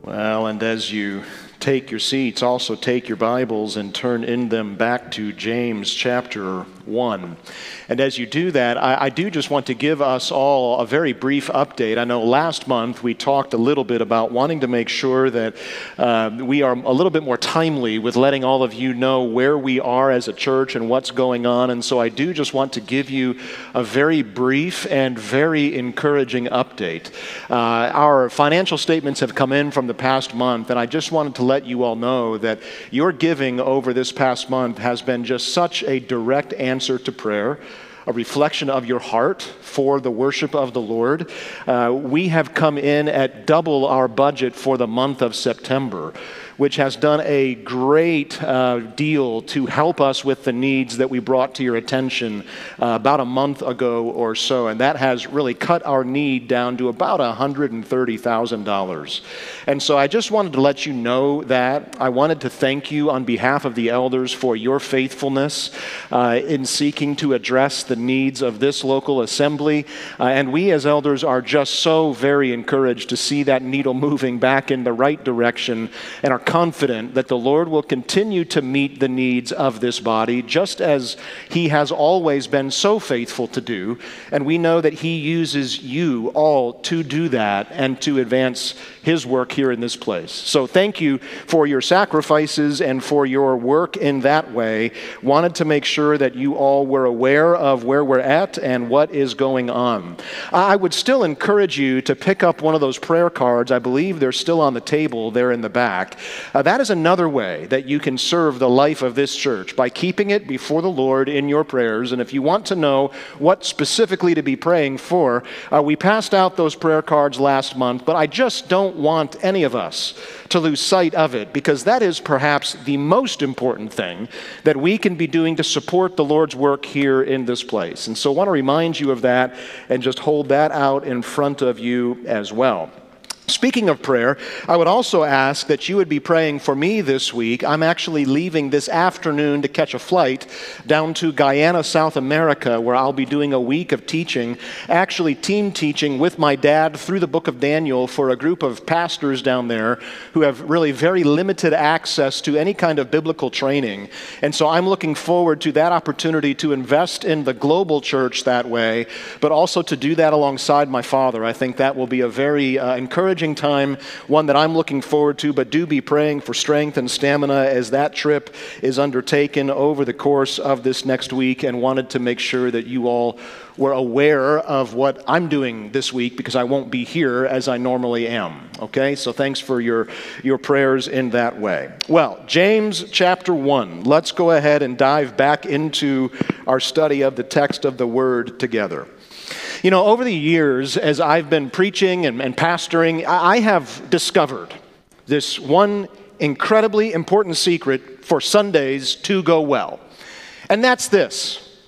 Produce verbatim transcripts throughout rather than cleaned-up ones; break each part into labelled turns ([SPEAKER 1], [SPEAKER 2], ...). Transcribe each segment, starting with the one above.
[SPEAKER 1] Well, and as you take your seats, also take your Bibles and turn in them back to James chapter one. And as you do that, I, I do just want to give us all a very brief update. I know last month we talked a little bit about wanting to make sure that uh, we are a little bit more timely with letting all of you know where we are as a church and what's going on. And so I do just want to give you a very brief and very encouraging update. Uh, our financial statements have come in from the past month, and I just wanted to let you all know that your giving over this past month has been just such a direct answer to prayer, a reflection of your heart for the worship of the Lord. Uh, we have come in at double our budget for the month of September, which has done a great uh, deal to help us with the needs that we brought to your attention uh, about a month ago or so. And that has really cut our need down to about one hundred thirty thousand dollars. And so I just wanted to let you know that. I wanted to thank you on behalf of the elders for your faithfulness uh, in seeking to address the needs of this local assembly. Uh, and we as elders are just so very encouraged to see that needle moving back in the right direction, and are confident that the Lord will continue to meet the needs of this body, just as He has always been so faithful to do. And we know that He uses you all to do that and to advance His work here in this place. So thank you for your sacrifices and for your work in that way. Wanted to make sure that you all were aware of where we're at and what is going on. I would still encourage you to pick up one of those prayer cards. I believe they're still on the table there in the back. Uh, that is another way that you can serve the life of this church, by keeping it before the Lord in your prayers. And if you want to know what specifically to be praying for, uh, we passed out those prayer cards last month, but I just don't want any of us to lose sight of it, because that is perhaps the most important thing that we can be doing to support the Lord's work here in this place. And so I want to remind you of that and just hold that out in front of you as well. Speaking of prayer, I would also ask that you would be praying for me this week. I'm actually leaving this afternoon to catch a flight down to Guyana, South America, where I'll be doing a week of teaching, actually team teaching with my dad through the book of Daniel for a group of pastors down there who have really very limited access to any kind of biblical training. And so I'm looking forward to that opportunity to invest in the global church that way, but also to do that alongside my father. I think that will be a very uh, encouraging time, one that I'm looking forward to, but do be praying for strength and stamina as that trip is undertaken over the course of this next week, and wanted to make sure that you all were aware of what I'm doing this week, because I won't be here as I normally am. Okay, so thanks for your, your prayers in that way. Well, James chapter one. Let's go ahead and dive back into our study of the text of the Word together. You know, over the years, as I've been preaching and, and pastoring, I have discovered this one incredibly important secret for Sundays to go well. And that's this: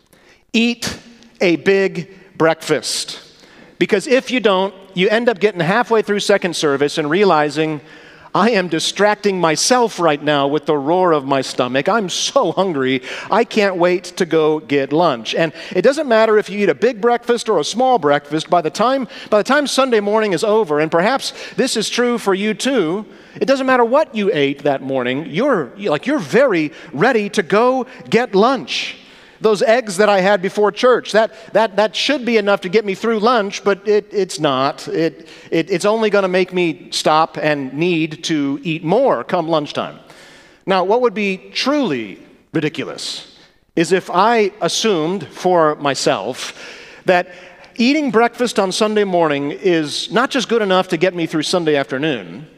[SPEAKER 1] eat a big breakfast. Because if you don't, you end up getting halfway through second service and realizing, I am distracting myself right now with the roar of my stomach. I'm so hungry, I can't wait to go get lunch. And it doesn't matter if you eat a big breakfast or a small breakfast, by the time by the time Sunday morning is over, and perhaps this is true for you too, it doesn't matter what you ate that morning, you're like you're very ready to go get lunch. Those eggs that I had before church, that that that should be enough to get me through lunch, but it it's not. It, it it's only going to make me stop and need to eat more come lunchtime. Now, what would be truly ridiculous is if I assumed for myself that eating breakfast on Sunday morning is not just good enough to get me through Sunday afternoon.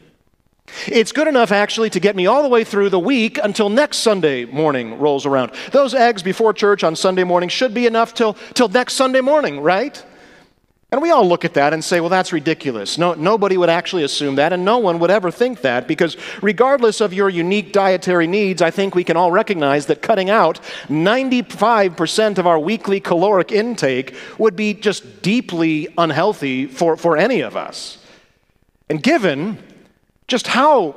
[SPEAKER 1] It's good enough actually to get me all the way through the week until next Sunday morning rolls around. Those eggs before church on Sunday morning should be enough till, till next Sunday morning, right? And we all look at that and say, well, that's ridiculous. No, nobody would actually assume that, and no one would ever think that, because regardless of your unique dietary needs, I think we can all recognize that cutting out ninety-five percent of our weekly caloric intake would be just deeply unhealthy for, for any of us. And given just how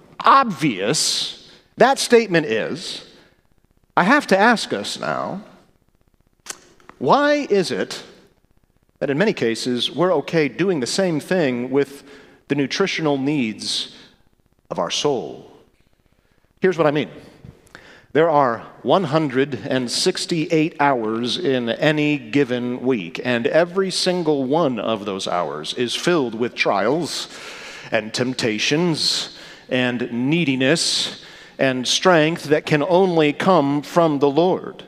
[SPEAKER 1] obvious that statement is, I have to ask us now, why is it that in many cases we're okay doing the same thing with the nutritional needs of our soul. Here's what I mean. There are one hundred sixty-eight hours in any given week, and every single one of those hours is filled with trials and temptations and neediness and strength that can only come from the Lord.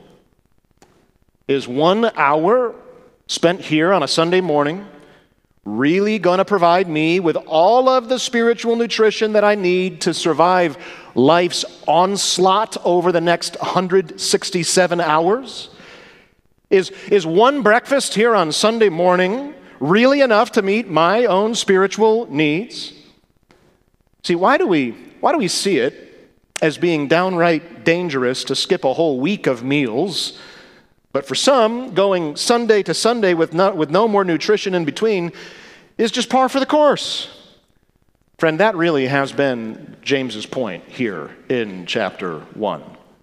[SPEAKER 1] Is one hour spent here on a Sunday morning really going to provide me with all of the spiritual nutrition that I need to survive life's onslaught over the next one hundred sixty-seven hours? Is, is one breakfast here on Sunday morning really enough to meet my own spiritual needs? See, why do we, why do we see it as being downright dangerous to skip a whole week of meals? But for some, going Sunday to Sunday with no, with no more nutrition in between is just par for the course. Friend, that really has been James's point here in chapter one.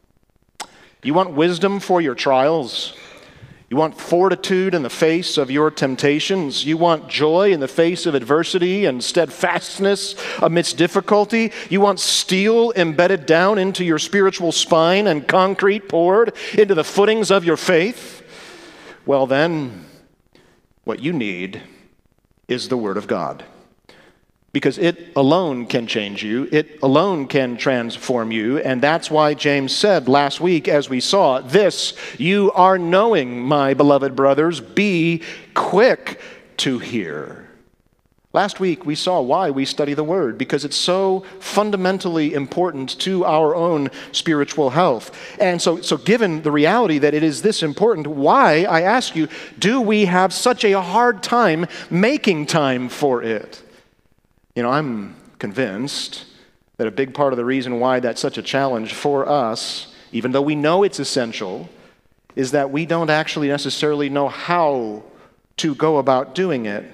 [SPEAKER 1] You want wisdom for your trials? You want fortitude in the face of your temptations? You want joy in the face of adversity and steadfastness amidst difficulty? You want steel embedded down into your spiritual spine and concrete poured into the footings of your faith? Well then, what you need is the Word of God. Because it alone can change you. It alone can transform you. And that's why James said last week, as we saw, this you are knowing, my beloved brothers, be quick to hear. Last week we saw why we study the Word, because it's so fundamentally important to our own spiritual health. And so, so given the reality that it is this important, why, I ask you, do we have such a hard time making time for it? You know, I'm convinced that a big part of the reason why that's such a challenge for us, even though we know it's essential, is that we don't actually necessarily know how to go about doing it.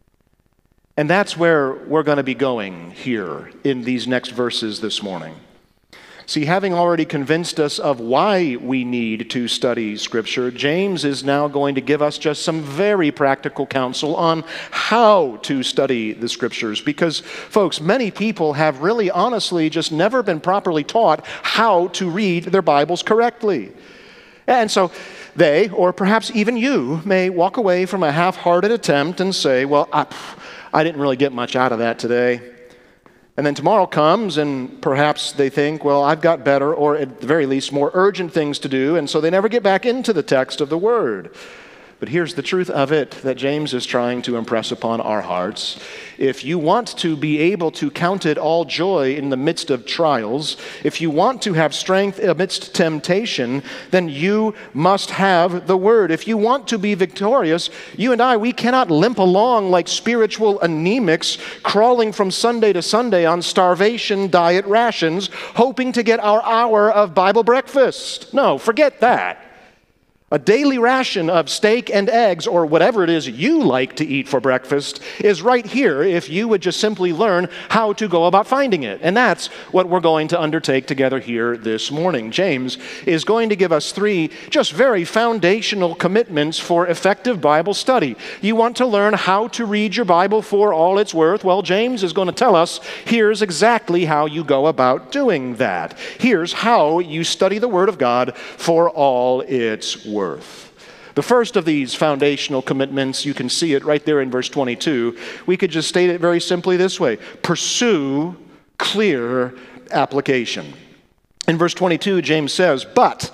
[SPEAKER 1] And that's where we're going to be going here in these next verses this morning. See, having already convinced us of why we need to study Scripture, James is now going to give us just some very practical counsel on how to study the Scriptures. Because, folks, many people have really honestly just never been properly taught how to read their Bibles correctly. And so they, or perhaps even you, may walk away from a half-hearted attempt and say, well, I, I didn't really get much out of that today. And then tomorrow comes, and perhaps they think, well, I've got better, or at the very least, more urgent things to do, and so they never get back into the text of the Word. But here's the truth of it that James is trying to impress upon our hearts. If you want to be able to count it all joy in the midst of trials, if you want to have strength amidst temptation, then you must have the Word. If you want to be victorious, you and I, we cannot limp along like spiritual anemics, crawling from Sunday to Sunday on starvation diet rations, hoping to get our hour of Bible breakfast. No, forget that. A daily ration of steak and eggs, or whatever it is you like to eat for breakfast, is right here if you would just simply learn how to go about finding it. And that's what we're going to undertake together here this morning. James is going to give us three just very foundational commitments for effective Bible study. You want to learn how to read your Bible for all it's worth? Well, James is going to tell us here's exactly how you go about doing that. Here's how you study the Word of God for all it's worth. The first of these foundational commitments, you can see it right there in verse twenty-two. We could just state it very simply this way: pursue clear application. In verse twenty-two, James says, "But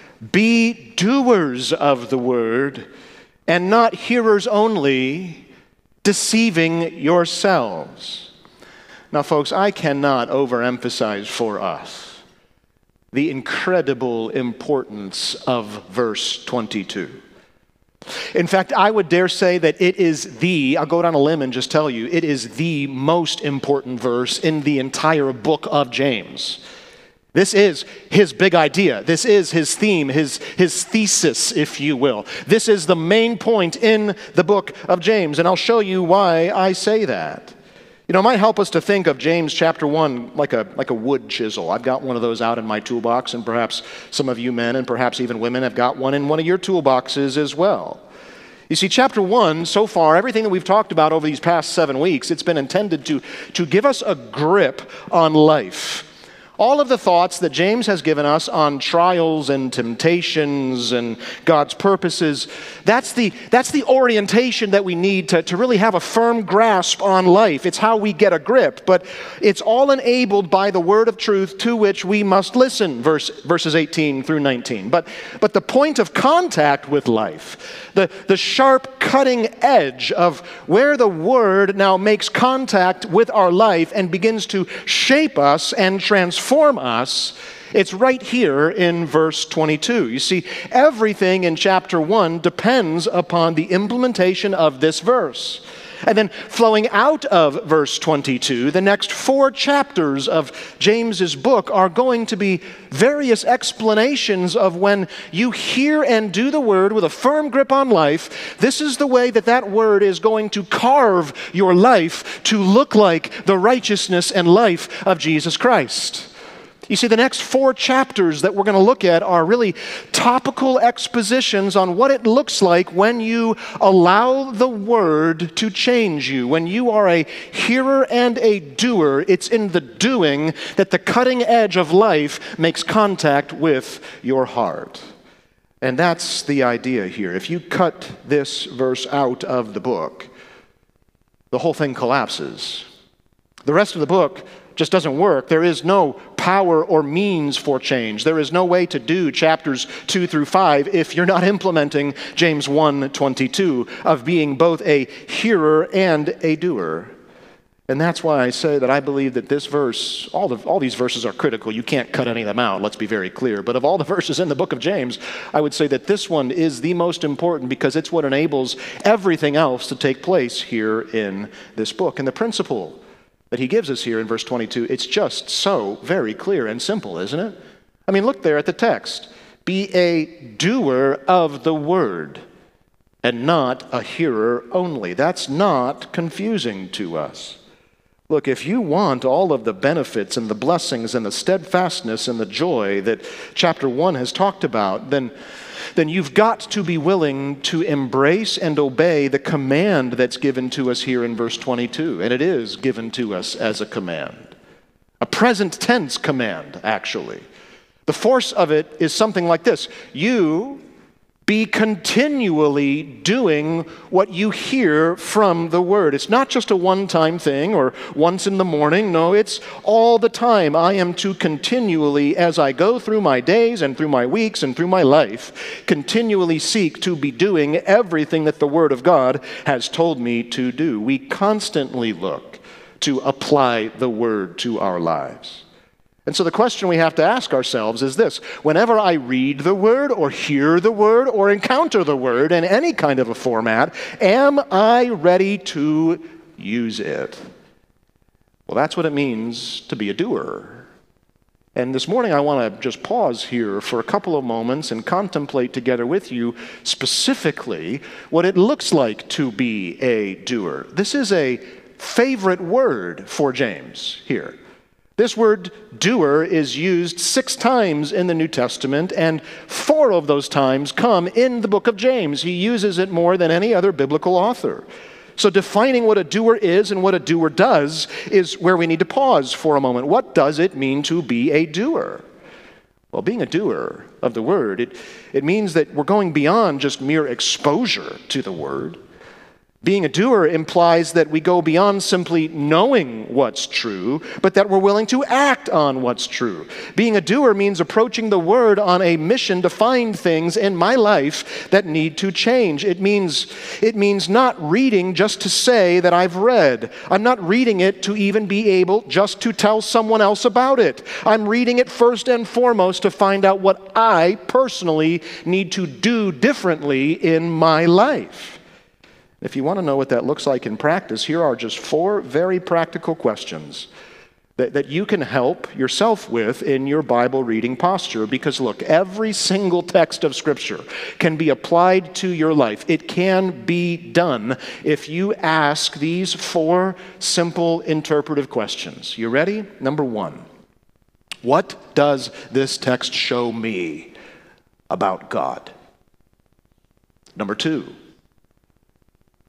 [SPEAKER 1] be doers of the word, and not hearers only, deceiving yourselves." Now, folks, I cannot overemphasize for us the incredible importance of verse twenty-two. In fact, I would dare say that it is the, I'll go down a limb and just tell you, it is the most important verse in the entire book of James. This is his big idea. This is his theme, his, his thesis, if you will. This is the main point in the book of James, and I'll show you why I say that. You know, it might help us to think of James chapter one like a, like a wood chisel. I've got one of those out in my toolbox, and perhaps some of you men and perhaps even women have got one in one of your toolboxes as well. You see, chapter one, so far, everything that we've talked about over these past seven weeks, it's been intended to, to give us a grip on life. All of the thoughts that James has given us on trials and temptations and God's purposes, that's the, that's the orientation that we need to, to really have a firm grasp on life. It's how we get a grip, but it's all enabled by the word of truth to which we must listen, verse, verses eighteen through nineteen. But, but the point of contact with life, the, the sharp cutting edge of where the word now makes contact with our life and begins to shape us and transform Form us, it's right here in verse twenty-two. You see, everything in chapter one depends upon the implementation of this verse. And then flowing out of verse twenty-two, the next four chapters of James's book are going to be various explanations of when you hear and do the word with a firm grip on life, this is the way that that word is going to carve your life to look like the righteousness and life of Jesus Christ. You see, the next four chapters that we're going to look at are really topical expositions on what it looks like when you allow the word to change you. When you are a hearer and a doer, it's in the doing that the cutting edge of life makes contact with your heart. And that's the idea here. If you cut this verse out of the book, the whole thing collapses. The rest of the book just doesn't work. There is no power or means for change. There is no way to do chapters two through five if you're not implementing James one twenty-two of being both a hearer and a doer. And that's why I say that I believe that this verse, all, the, all these verses are critical. You can't cut any of them out, let's be very clear. But of all the verses in the book of James, I would say that this one is the most important because it's what enables everything else to take place here in this book. And the principle that he gives us here in verse twenty-two, it's just so very clear and simple, isn't it? I mean, look there at the text. Be a doer of the word and not a hearer only. That's not confusing to us. Look, if you want all of the benefits and the blessings and the steadfastness and the joy that chapter one has talked about, then then you've got to be willing to embrace and obey the command that's given to us here in verse twenty-two. And it is given to us as a command. A present tense command, actually. The force of it is something like this. You be continually doing what you hear from the word. It's not just a one-time thing or once in the morning. No, it's all the time. I am to continually, as I go through my days and through my weeks and through my life, continually seek to be doing everything that the word of God has told me to do. We constantly look to apply the word to our lives. And so the question we have to ask ourselves is this: whenever I read the word or hear the word or encounter the word in any kind of a format, am I ready to use it? Well, that's what it means to be a doer. And this morning I want to just pause here for a couple of moments and contemplate together with you specifically what it looks like to be a doer. This is a favorite word for James here. This word doer is used six times in the New Testament, and four of those times come in the book of James. He uses it more than any other biblical author. So defining what a doer is and what a doer does is where we need to pause for a moment. What does it mean to be a doer? Well, being a doer of the word, it, it means that we're going beyond just mere exposure to the word. Being a doer implies that we go beyond simply knowing what's true, but that we're willing to act on what's true. Being a doer means approaching the word on a mission to find things in my life that need to change. It means, it means not reading just to say that I've read. I'm not reading it to even be able just to tell someone else about it. I'm reading it first and foremost to find out what I personally need to do differently in my life. If you want to know what that looks like in practice, here are just four very practical questions that, that you can help yourself with in your Bible reading posture. Because look, every single text of Scripture can be applied to your life. It can be done if you ask these four simple interpretive questions. You ready? Number one, what does this text show me about God? Number two,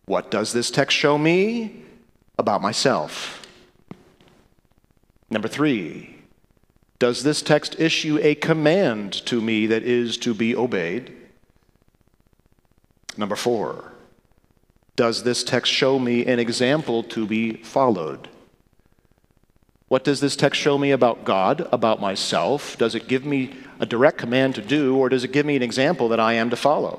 [SPEAKER 1] What does this text show me about myself? Number three, does this text issue a command to me that is to be obeyed? Number four, does this text show me an example to be followed? What does this text show me about God, about myself? Does it give me a direct command to do, or does it give me an example that I am to follow?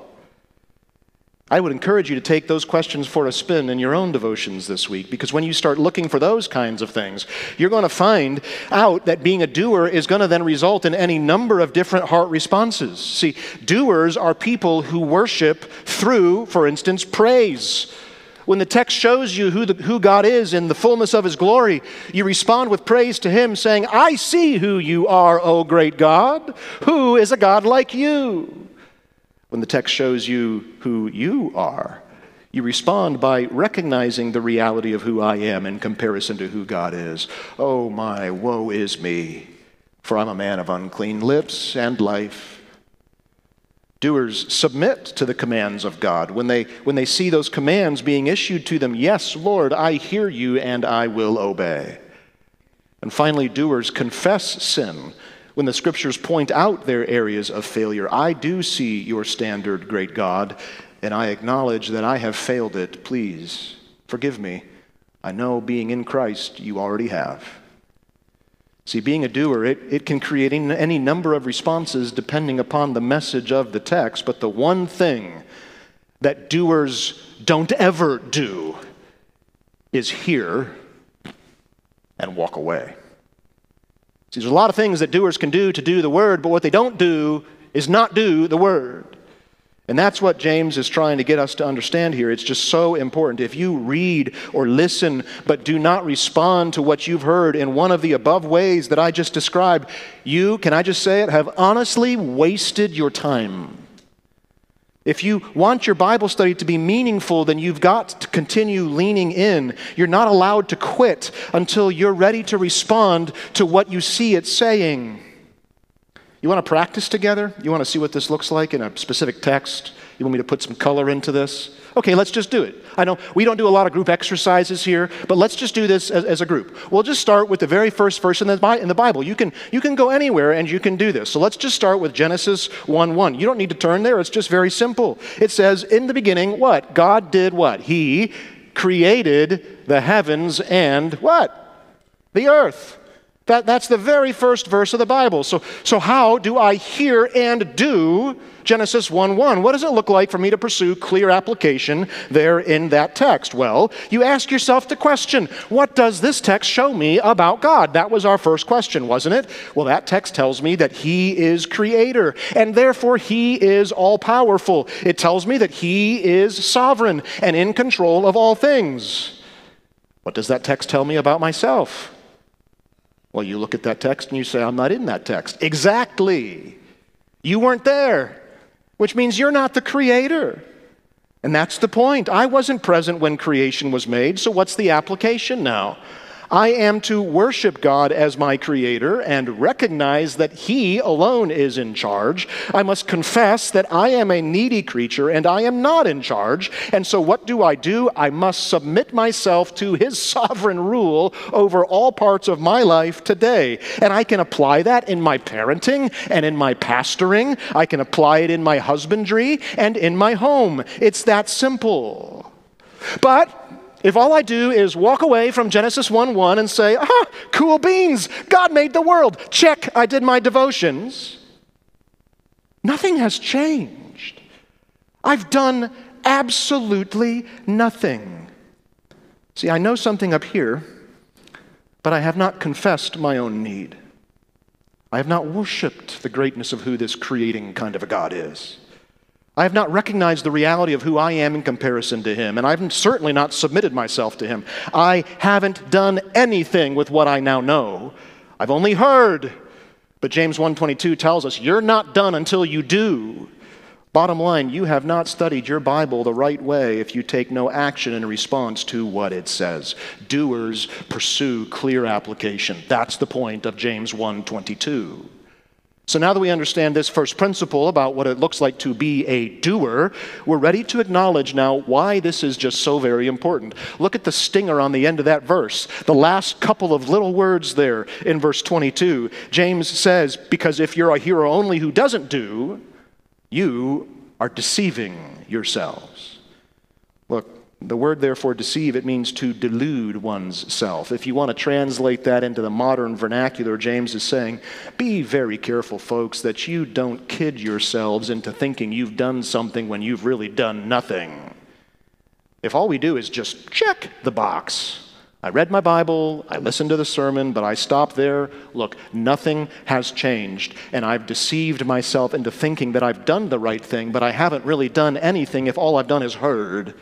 [SPEAKER 1] I would encourage you to take those questions for a spin in your own devotions this week, because when you start looking for those kinds of things, you're going to find out that being a doer is going to then result in any number of different heart responses. See, doers are people who worship through, for instance, praise. When the text shows you who, the, who God is in the fullness of His glory, you respond with praise to Him, saying, I see who you are, O great God. Who is a God like you? When the text shows you who you are, you respond by recognizing the reality of who I am in comparison to who God is. Oh my, woe is me, for I'm a man of unclean lips and life. Doers submit to the commands of God. When they, when they see those commands being issued to them, yes, Lord, I hear you and I will obey. And finally, doers confess sin. When the scriptures point out their areas of failure, I do see your standard, great God, and I acknowledge that I have failed it. Please forgive me. I know being in Christ you already have. See, being a doer, it, it can create any number of responses depending upon the message of the text, but the one thing that doers don't ever do is hear and walk away. See, there's a lot of things that doers can do to do the word, but what they don't do is not do the word. And that's what James is trying to get us to understand here. It's just so important. If you read or listen but do not respond to what you've heard in one of the above ways that I just described, you, can I just say it, have honestly wasted your time. If you want your Bible study to be meaningful, then you've got to continue leaning in. You're not allowed to quit until you're ready to respond to what you see it saying. You want to practice together? You want to see what this looks like in a specific text? You want me to put some color into this? Okay, let's just do it. I know we don't do a lot of group exercises here, but let's just do this as, as a group. We'll just start with the very first verse in the, in the Bible. You can, you can go anywhere and you can do this. So let's just start with Genesis one one. You don't need to turn there. It's just very simple. It says, in the beginning, what? God did what? He created the heavens and what? The earth. That, that's the very first verse of the Bible. So, so how do I hear and do Genesis one one? What does it look like for me to pursue clear application there in that text? Well, you ask yourself the question, what does this text show me about God? That was our first question, wasn't it? Well, that text tells me that He is creator, and therefore He is all-powerful. It tells me that He is sovereign and in control of all things. What does that text tell me about myself? Well, you look at that text and you say, I'm not in that text. Exactly. You weren't there, which means you're not the creator. And that's the point. I wasn't present when creation was made, so what's the application now? I am to worship God as my creator and recognize that He alone is in charge. I must confess that I am a needy creature and I am not in charge. And so what do I do? I must submit myself to His sovereign rule over all parts of my life today. And I can apply that in my parenting and in my pastoring. I can apply it in my husbandry and in my home. It's that simple. But if all I do is walk away from Genesis one one and say, ah, cool beans, God made the world, check, I did my devotions, nothing has changed. I've done absolutely nothing. See, I know something up here, but I have not confessed my own need. I have not worshiped the greatness of who this creating kind of a God is. I have not recognized the reality of who I am in comparison to Him, and I've certainly not submitted myself to Him. I haven't done anything with what I now know. I've only heard. But James one twenty-two tells us, you're not done until you do. Bottom line, you have not studied your Bible the right way if you take no action in response to what it says. Doers pursue clear application. That's the point of James one twenty-two. So now that we understand this first principle about what it looks like to be a doer, we're ready to acknowledge now why this is just so very important. Look at the stinger on the end of that verse. The last couple of little words there in verse twenty-two. James says, because if you're a hearer only who doesn't do, you are deceiving yourselves. Look, the word therefore deceive, it means to delude one's self. If you want to translate that into the modern vernacular, James is saying, be very careful, folks, that you don't kid yourselves into thinking you've done something when you've really done nothing. If all we do is just check the box, I read my Bible, I listened to the sermon, but I stopped there. Look, nothing has changed, and I've deceived myself into thinking that I've done the right thing, but I haven't really done anything if all I've done is heard.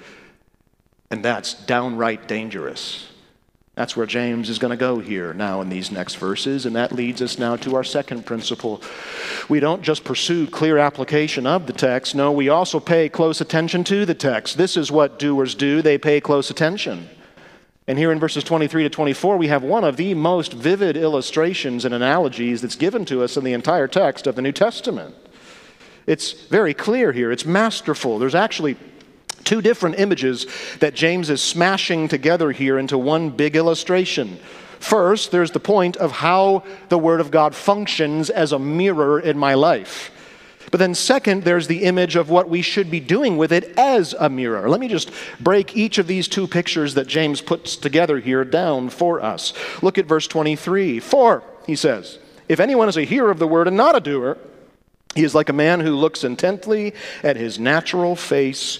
[SPEAKER 1] And that's downright dangerous. That's where James is going to go here now in these next verses, and that leads us now to our second principle. We don't just pursue clear application of the text. No, we also pay close attention to the text. This is what doers do. They pay close attention. And here in verses twenty-three to twenty-four, we have one of the most vivid illustrations and analogies that's given to us in the entire text of the New Testament. It's very clear here. It's masterful. There's actually two different images that James is smashing together here into one big illustration. First, there's the point of how the Word of God functions as a mirror in my life. But then second, there's the image of what we should be doing with it as a mirror. Let me just break each of these two pictures that James puts together here down for us. Look at verse twenty-three. For, he says, if anyone is a hearer of the word and not a doer, he is like a man who looks intently at his natural face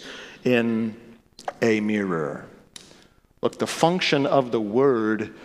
[SPEAKER 1] in a mirror. Look, the function of the word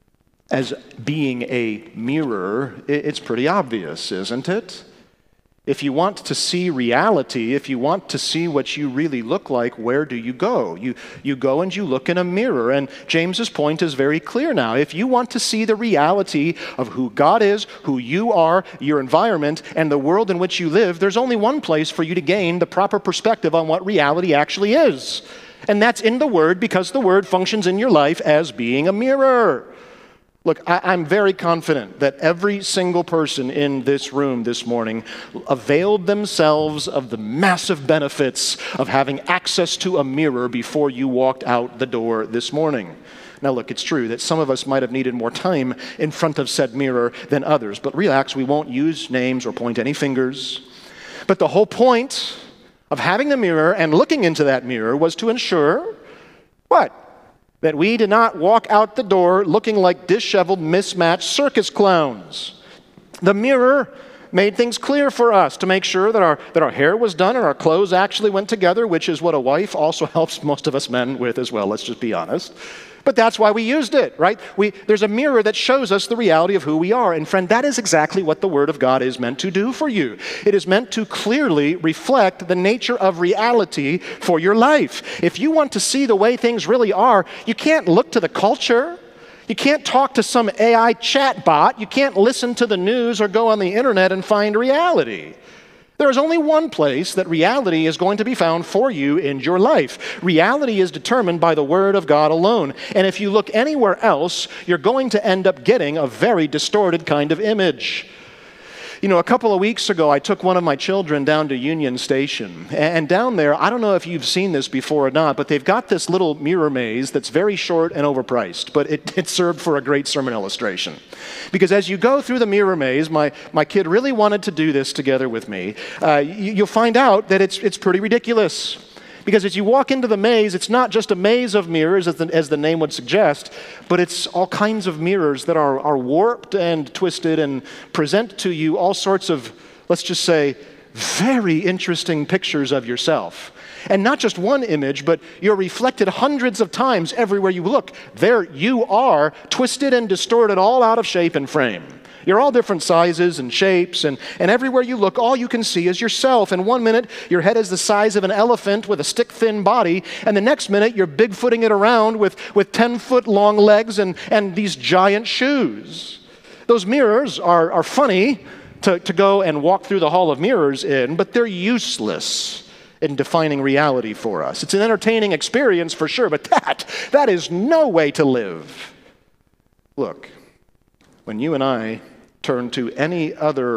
[SPEAKER 1] as being a mirror, it's pretty obvious, isn't it? If you want to see reality, if you want to see what you really look like, where do you go? You, you go and you look in a mirror. And James's point is very clear now. If you want to see the reality of who God is, who you are, your environment, and the world in which you live, there's only one place for you to gain the proper perspective on what reality actually is. And that's in the Word, because the Word functions in your life as being a mirror. Look, I, I'm very confident that every single person in this room this morning availed themselves of the massive benefits of having access to a mirror before you walked out the door this morning. Now look, it's true that some of us might have needed more time in front of said mirror than others, but relax, we won't use names or point any fingers. But the whole point of having the mirror and looking into that mirror was to ensure what? That we did not walk out the door looking like disheveled, mismatched circus clowns. The mirror made things clear for us to make sure that our, that our hair was done and our clothes actually went together, which is what a wife also helps most of us men with as well, let's just be honest. But that's why we used it, right? We, there's a mirror that shows us the reality of who we are. And friend, that is exactly what the Word of God is meant to do for you. It is meant to clearly reflect the nature of reality for your life. If you want to see the way things really are, you can't look to the culture. You can't talk to some A I chat bot. You can't listen to the news or go on the internet and find reality. There is only one place that reality is going to be found for you in your life. Reality is determined by the Word of God alone. And if you look anywhere else, you're going to end up getting a very distorted kind of image. You know, a couple of weeks ago, I took one of my children down to Union Station. And down there, I don't know if you've seen this before or not, but they've got this little mirror maze that's very short and overpriced, but it, it served for a great sermon illustration. Because as you go through the mirror maze, my, my kid really wanted to do this together with me. Uh, you, you'll find out that it's, it's pretty ridiculous. Because as you walk into the maze, it's not just a maze of mirrors, as the, as the name would suggest, but it's all kinds of mirrors that are, are warped and twisted and present to you all sorts of, let's just say, very interesting pictures of yourself. And not just one image, but you're reflected hundreds of times everywhere you look. There you are, twisted and distorted, all out of shape and frame. You're all different sizes and shapes, and, and everywhere you look, all you can see is yourself. And one minute, your head is the size of an elephant with a stick-thin body, and the next minute, you're big-footing it around with, with ten-foot-long legs and, and these giant shoes. Those mirrors are, are funny to, to go and walk through the hall of mirrors in, but they're useless in defining reality for us. It's an entertaining experience for sure, but that, that is no way to live. Look, when you and I turn to any other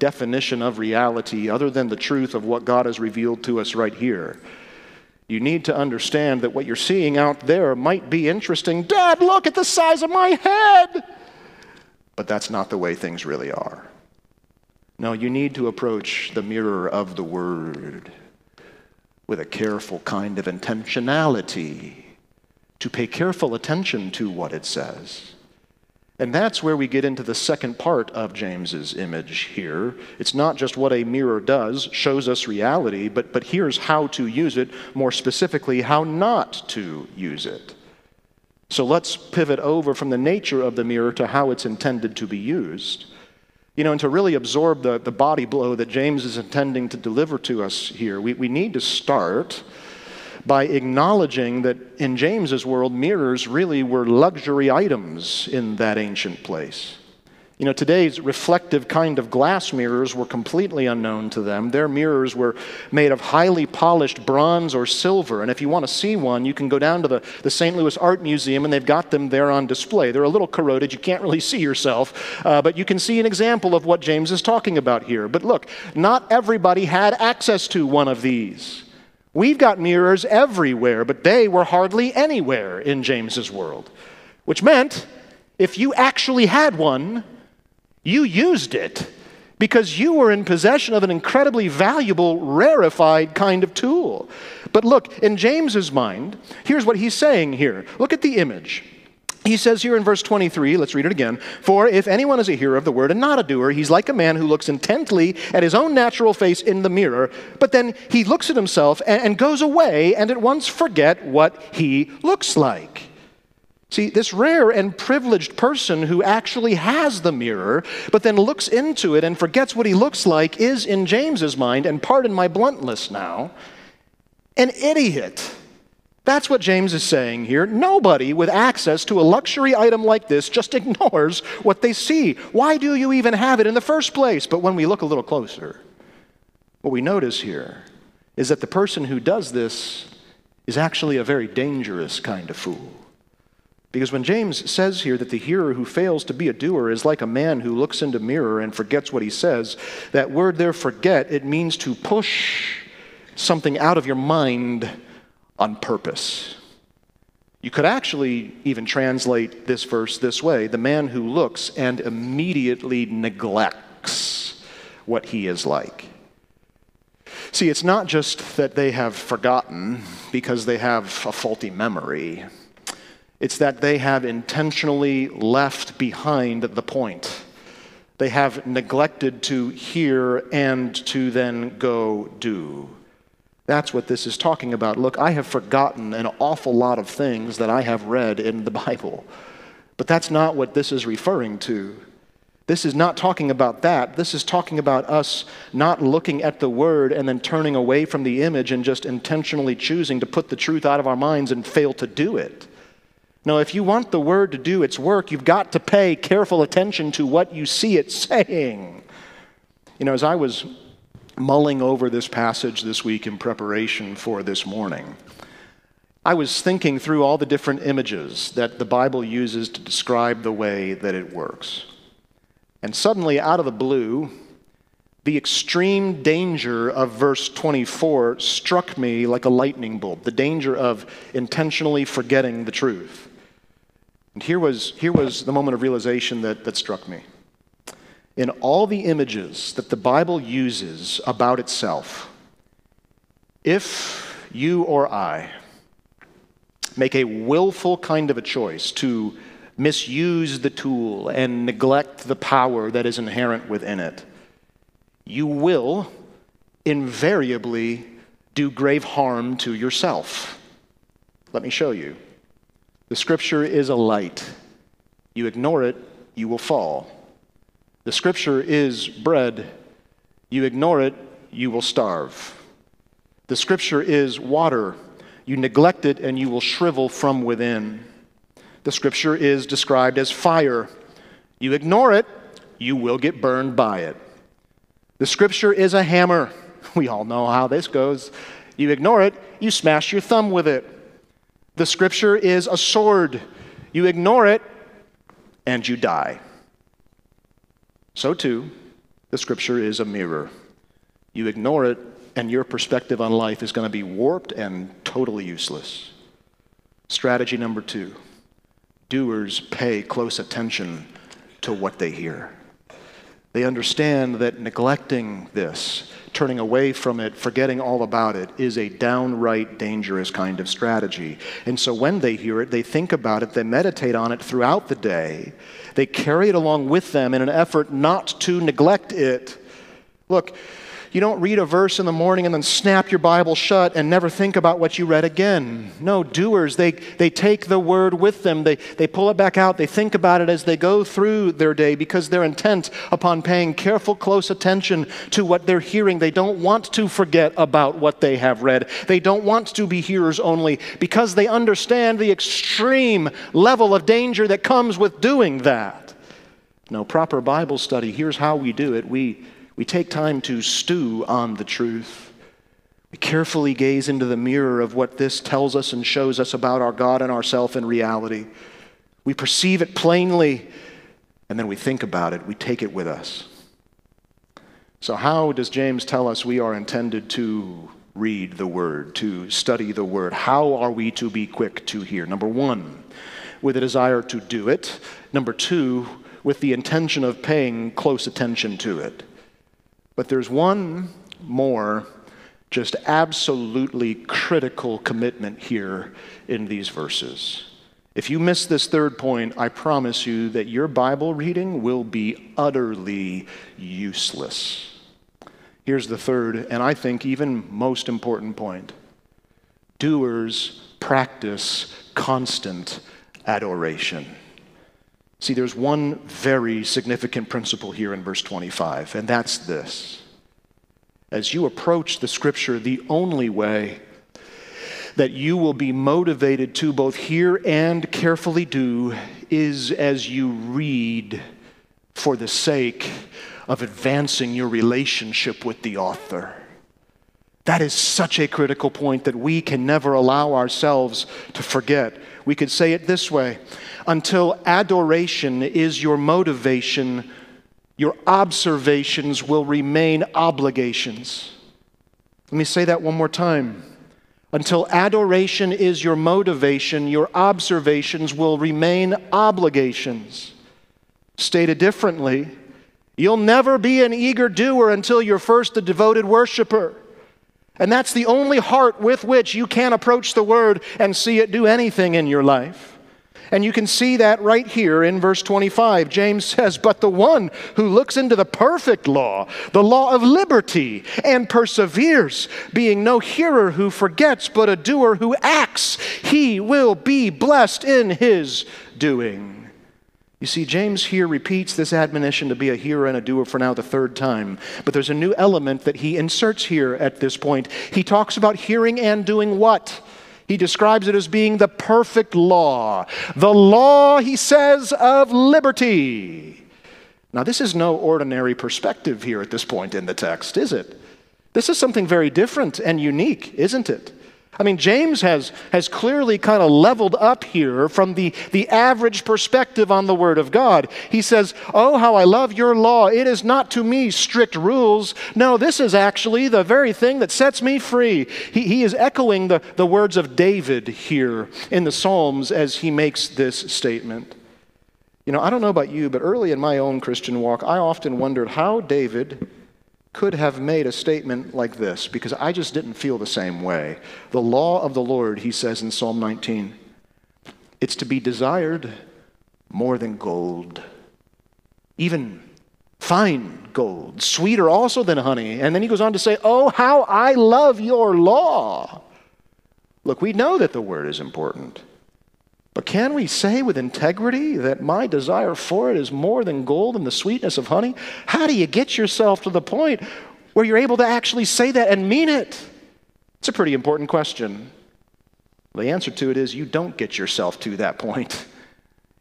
[SPEAKER 1] definition of reality other than the truth of what God has revealed to us right here. You need to understand that what you're seeing out there might be interesting. Dad, look at the size of my head! But that's not the way things really are. No, you need to approach the mirror of the Word with a careful kind of intentionality, to pay careful attention to what it says. And that's where we get into the second part of James's image here. It's not just what a mirror does, shows us reality, but, but here's how to use it, more specifically, how not to use it. So let's pivot over from the nature of the mirror to how it's intended to be used. You know, and to really absorb the, the body blow that James is intending to deliver to us here, we, we need to start by acknowledging that in James's world, mirrors really were luxury items in that ancient place. You know, today's reflective kind of glass mirrors were completely unknown to them. Their mirrors were made of highly polished bronze or silver, and if you want to see one, you can go down to the, the Saint Louis Art Museum, and they've got them there on display. They're a little corroded. You can't really see yourself, uh, but you can see an example of what James is talking about here. But look, not everybody had access to one of these. We've got mirrors everywhere, but they were hardly anywhere in James's world, which meant if you actually had one, you used it because you were in possession of an incredibly valuable, rarefied kind of tool. But look, in James's mind, here's what he's saying here. Look at the image. He says here in verse twenty-three, let's read it again, "For if anyone is a hearer of the word and not a doer, he's like a man who looks intently at his own natural face in the mirror, but then he looks at himself and, and goes away and at once forget what he looks like." See, this rare and privileged person who actually has the mirror, but then looks into it and forgets what he looks like is, in James's mind, and pardon my bluntness now, an idiot. That's what James is saying here. Nobody with access to a luxury item like this just ignores what they see. Why do you even have it in the first place? But when we look a little closer, what we notice here is that the person who does this is actually a very dangerous kind of fool. Because when James says here that the hearer who fails to be a doer is like a man who looks into a mirror and forgets what he says, that word there, forget, it means to push something out of your mind on purpose. You could actually even translate this verse this way: the man who looks and immediately neglects what he is like. See, it's not just that they have forgotten because they have a faulty memory. It's that they have intentionally left behind the point. They have neglected to hear and to then go do. That's what this is talking about. Look, I have forgotten an awful lot of things that I have read in the Bible. But that's not what this is referring to. This is not talking about that. This is talking about us not looking at the Word and then turning away from the image and just intentionally choosing to put the truth out of our minds and fail to do it. No, if you want the Word to do its work, you've got to pay careful attention to what you see it saying. You know, as I was mulling over this passage this week in preparation for this morning, I was thinking through all the different images that the Bible uses to describe the way that it works. And suddenly, out of the blue, the extreme danger of verse twenty-four struck me like a lightning bolt, the danger of intentionally forgetting the truth. And here was, here was the moment of realization that, that struck me. In all the images that the Bible uses about itself, if you or I make a willful kind of a choice to misuse the tool and neglect the power that is inherent within it, you will invariably do grave harm to yourself. Let me show you. The Scripture is a light. You ignore it, you will fall. The Scripture is bread. You ignore it, you will starve. The Scripture is water. You neglect it, and you will shrivel from within. The Scripture is described as fire. You ignore it, you will get burned by it. The Scripture is a hammer. We all know how this goes. You ignore it, you smash your thumb with it. The Scripture is a sword. You ignore it, and you die. So too, The Scripture is a mirror. You ignore it, and your perspective on life is going to be warped and totally useless. Strategy number two, doers pay close attention to what they hear. They understand that neglecting this, turning away from it, forgetting all about it, is a downright dangerous kind of strategy. And so when they hear it, they think about it, they meditate on it throughout the day. They carry it along with them in an effort not to neglect it. Look, you don't read a verse in the morning and then snap your Bible shut and never think about what you read again. No, doers, they, they take the word with them. They, they pull it back out. They think about it as they go through their day because they're intent upon paying careful, close attention to what they're hearing. They don't want to forget about what they have read. They don't want to be hearers only because they understand the extreme level of danger that comes with doing that. No, proper Bible study, here's how we do it. We We take time to stew on the truth. We carefully gaze into the mirror of what this tells us and shows us about our God and ourselves in reality. We perceive it plainly, and then we think about it. We take it with us. So how does James tell us we are intended to read the Word, to study the Word? How are we to be quick to hear? Number one, with a desire to do it. Number two, with the intention of paying close attention to it. But there's one more just absolutely critical commitment here in these verses. If you miss this third point, I promise you that your Bible reading will be utterly useless. Here's the third, and I think even most important point. Doers practice constant adoration. See, there's one very significant principle here in verse twenty-five, and that's this. As you approach the Scripture, the only way that you will be motivated to both hear and carefully do is as you read for the sake of advancing your relationship with the author. That is such a critical point that we can never allow ourselves to forget. We could say it this way: until adoration is your motivation, your observations will remain obligations. Let me say that one more time. Until adoration is your motivation, your observations will remain obligations. Stated differently, you'll never be an eager doer until you're first a devoted worshiper. And that's the only heart with which you can approach the Word and see it do anything in your life. And you can see that right here in verse twenty-five. James says, "But the one who looks into the perfect law, the law of liberty, and perseveres, being no hearer who forgets, but a doer who acts, he will be blessed in his doing." You see, James here repeats this admonition to be a hearer and a doer for now the third time. But there's a new element that he inserts here at this point. He talks about hearing and doing what? He describes it as being the perfect law. The law, he says, of liberty. Now, this is no ordinary perspective here at this point in the text, is it? This is something very different and unique, isn't it? I mean, James has, has clearly kind of leveled up here from the, the average perspective on the Word of God. He says, "Oh, how I love your law. It is not to me strict rules. No, this is actually the very thing that sets me free." He, he is echoing the, the words of David here in the Psalms as he makes this statement. You know, I don't know about you, but early in my own Christian walk, I often wondered how David could have made a statement like this, because I just didn't feel the same way. The law of the Lord, he says in Psalm nineteen, it's to be desired more than gold, even fine gold, sweeter also than honey. And then he goes on to say, "Oh, how I love your law." Look, we know that the Word is important. But can we say with integrity that my desire for it is more than gold and the sweetness of honey? How do you get yourself to the point where you're able to actually say that and mean it? It's a pretty important question. The answer to it is you don't get yourself to that point.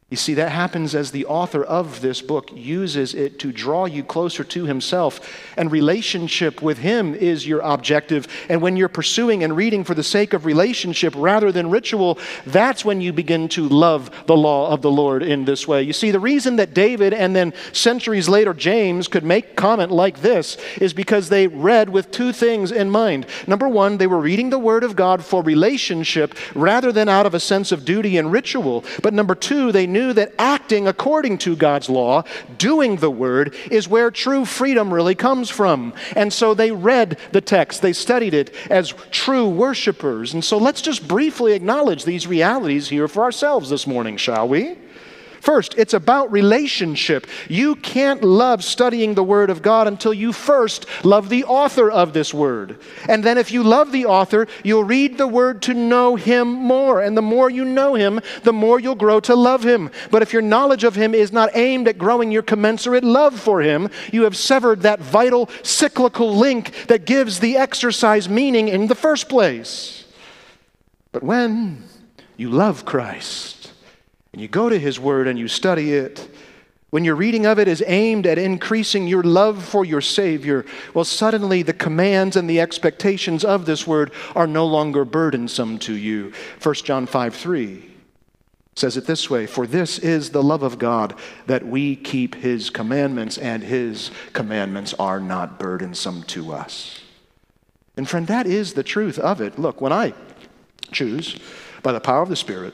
[SPEAKER 1] You see, that happens as the author of this book uses it to draw you closer to himself, and relationship with him is your objective. And when you're pursuing and reading for the sake of relationship rather than ritual, that's when you begin to love the law of the Lord in this way. You see, the reason that David and then centuries later James could make comment like this is because they read with two things in mind. Number one, they were reading the Word of God for relationship rather than out of a sense of duty and ritual. But number two, they knew that acting according to God's law, doing the Word, is where true freedom really comes from. And so they read the text, they studied it as true worshipers. And so let's just briefly acknowledge these realities here for ourselves this morning, shall we? First, it's about relationship. You can't love studying the Word of God until you first love the author of this Word. And then if you love the author, you'll read the Word to know Him more. And the more you know Him, the more you'll grow to love Him. But if your knowledge of Him is not aimed at growing your commensurate love for Him, you have severed that vital cyclical link that gives the exercise meaning in the first place. But when you love Christ, and you go to His Word and you study it, when your reading of it is aimed at increasing your love for your Savior, well, suddenly the commands and the expectations of this Word are no longer burdensome to you. First John five three says it this way, "For this is the love of God, that we keep His commandments, and His commandments are not burdensome to us." And friend, that is the truth of it. Look, when I choose, by the power of the Spirit,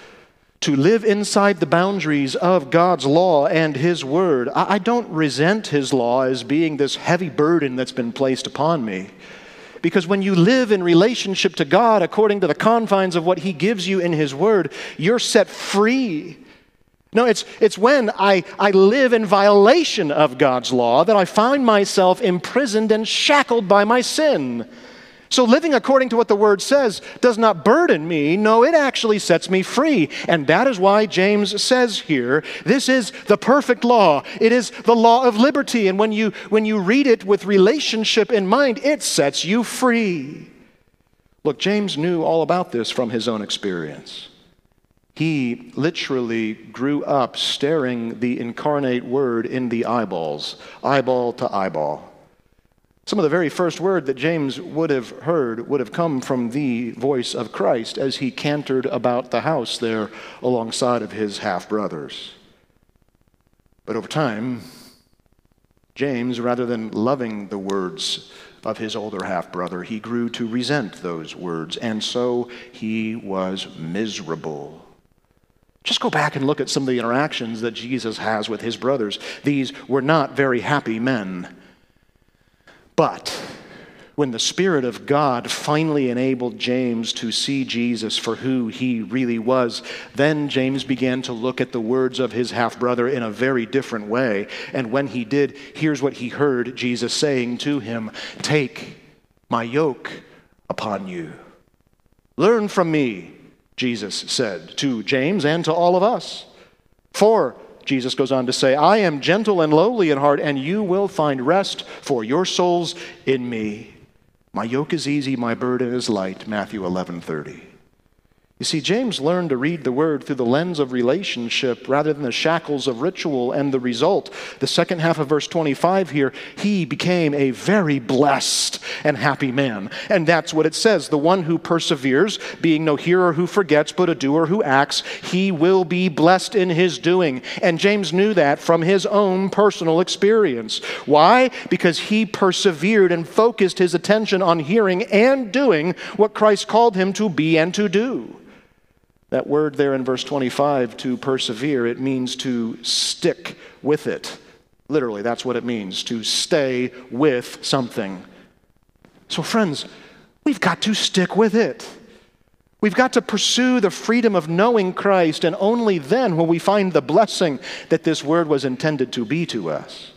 [SPEAKER 1] to live inside the boundaries of God's law and His Word, I don't resent His law as being this heavy burden that's been placed upon me. Because when you live in relationship to God according to the confines of what He gives you in His Word, you're set free. No, it's, it's when I, I live in violation of God's law that I find myself imprisoned and shackled by my sin. So living according to what the Word says does not burden me. No, it actually sets me free. And that is why James says here, this is the perfect law. It is the law of liberty. And when you, when you read it with relationship in mind, it sets you free. Look, James knew all about this from his own experience. He literally grew up staring the incarnate Word in the eyeballs, eyeball to eyeball. Some of the very first word that James would have heard would have come from the voice of Christ as he cantered about the house there alongside of his half-brothers. But over time, James, rather than loving the words of his older half-brother, he grew to resent those words, and so he was miserable. Just go back and look at some of the interactions that Jesus has with his brothers. These were not very happy men. But when the Spirit of God finally enabled James to see Jesus for who He really was, then James began to look at the words of his half-brother in a very different way. And when he did, here's what he heard Jesus saying to him, "Take my yoke upon you. Learn from me," Jesus said to James and to all of us. "For," Jesus goes on to say, "I am gentle and lowly in heart, and you will find rest for your souls in me. My yoke is easy, my burden is light," Matthew eleven thirty. You see, James learned to read the Word through the lens of relationship rather than the shackles of ritual, and the result, the second half of verse twenty-five here, he became a very blessed and happy man. And that's what it says. The one who perseveres, being no hearer who forgets, but a doer who acts, he will be blessed in his doing. And James knew that from his own personal experience. Why? Because he persevered and focused his attention on hearing and doing what Christ called him to be and to do. That word there in verse twenty-five, to persevere, it means to stick with it. Literally, that's what it means, to stay with something. So friends, we've got to stick with it. We've got to pursue the freedom of knowing Christ, and only then will we find the blessing that this word was intended to be to us.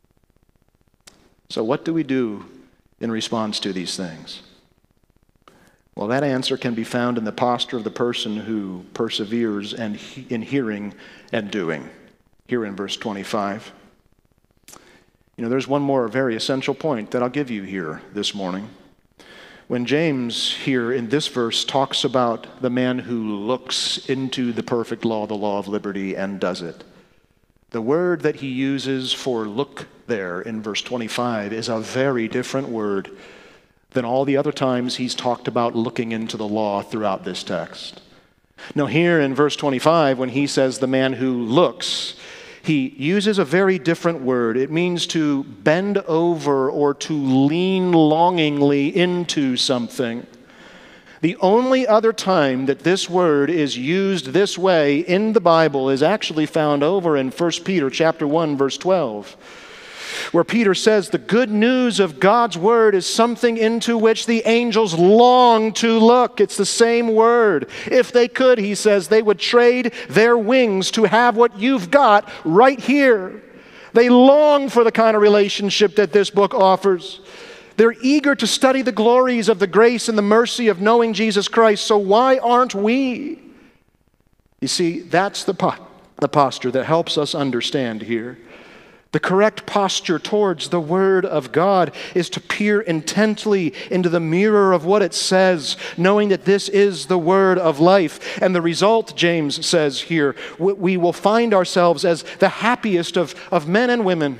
[SPEAKER 1] So what do we do in response to these things? Well, that answer can be found in the posture of the person who perseveres and he, in hearing and doing. Here in verse twenty-five. You know, there's one more very essential point that I'll give you here this morning. When James here in this verse talks about the man who looks into the perfect law, the law of liberty, and does it, the word that he uses for look there in verse twenty-five is a very different word than all the other times he's talked about looking into the law throughout this text. Now here in verse twenty-five, when he says the man who looks, he uses a very different word. It means to bend over or to lean longingly into something. The only other time that this word is used this way in the Bible is actually found over in First Peter chapter one, verse twelve, where Peter says the good news of God's word is something into which the angels long to look. It's the same word. If they could, he says, they would trade their wings to have what you've got right here. They long for the kind of relationship that this book offers. They're eager to study the glories of the grace and the mercy of knowing Jesus Christ. So why aren't we? You see, that's the, po- the posture that helps us understand here. The correct posture towards the Word of God is to peer intently into the mirror of what it says, knowing that this is the Word of life. And the result, James says here, we will find ourselves as the happiest of, of men and women.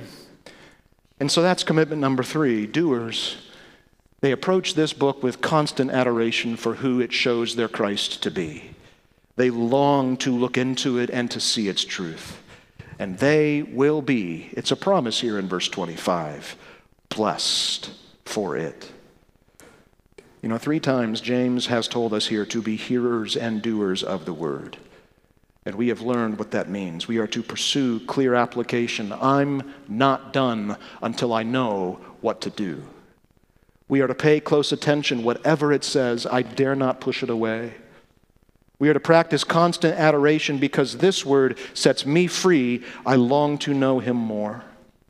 [SPEAKER 1] And so that's commitment number three, doers. They approach this book with constant adoration for who it shows their Christ to be. They long to look into it and to see its truth. And they will be, it's a promise here in verse twenty-five, blessed for it. You know, three times James has told us here to be hearers and doers of the word. And we have learned what that means. We are to pursue clear application. I'm not done until I know what to do. We are to pay close attention. Whatever it says, I dare not push it away. We are to practice constant adoration because this word sets me free. I long to know him more.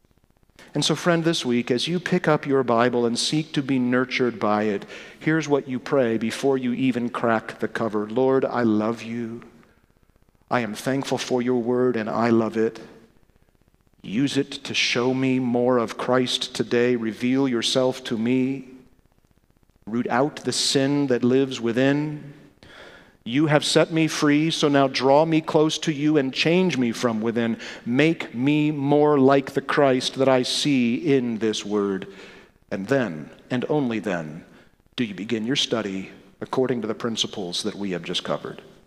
[SPEAKER 1] And so, friend, this week, as you pick up your Bible and seek to be nurtured by it, here's what you pray before you even crack the cover. Lord, I love you. I am thankful for your word, and I love it. Use it to show me more of Christ today. Reveal yourself to me. Root out the sin that lives within. You have set me free, so now draw me close to you and change me from within. Make me more like the Christ that I see in this word. And then, and only then, do you begin your study according to the principles that we have just covered.